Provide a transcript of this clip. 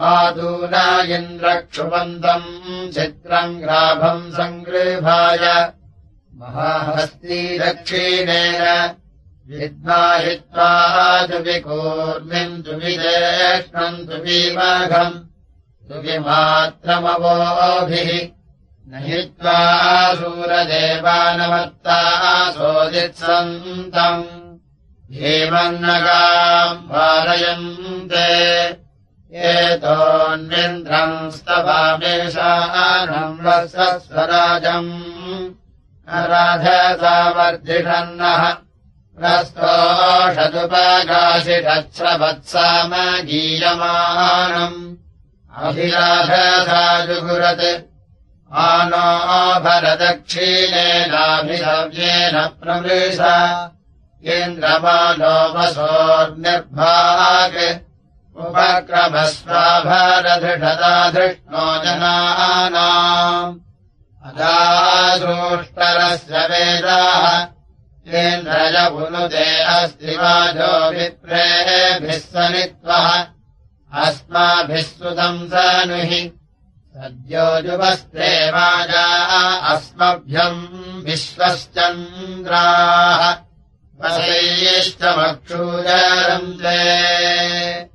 आदूना इन्द्रक्षुवन्तम् चित्रम् ग्राभम् सङ्गृभाय महाहस्ती दक्षिणेन विद्माहित्वा दुविकूर्मिम् दुविजेष्णम् दुविमघम् दुविमात्रमवोभिः न हित्वा सूरदेवानमत्ता सोदित्सन्तम् भीमन्नगाम् वारयन्ते एतोऽन्विन्द्रम् स्तवामेषानम् वत्सस्वराजम् राधसावर्धिषन्नः प्रस्तोषदुपगाशिषच्छ्रवत्सामगीयमानम् अभिराधसा जुगुरत् आनो भरदक्षिणेनाभिहव्येन प्रमृषा इन्द्रमानोपसोर्निर्भाग् उपक्रमस्वाभरधृषदा धृष्णो जनानाम् अदासृष्टरस्य वेदाः इन्द्रजपुनुते अस्ति वाजो विप्रेभिः सनित्वः अस्माभिः सुतम् सनुहि सद्यो जुवस्ते वाजा अस्मभ्यम् विश्वश्चन्द्राः वसैश्च मक्षूजरन्ते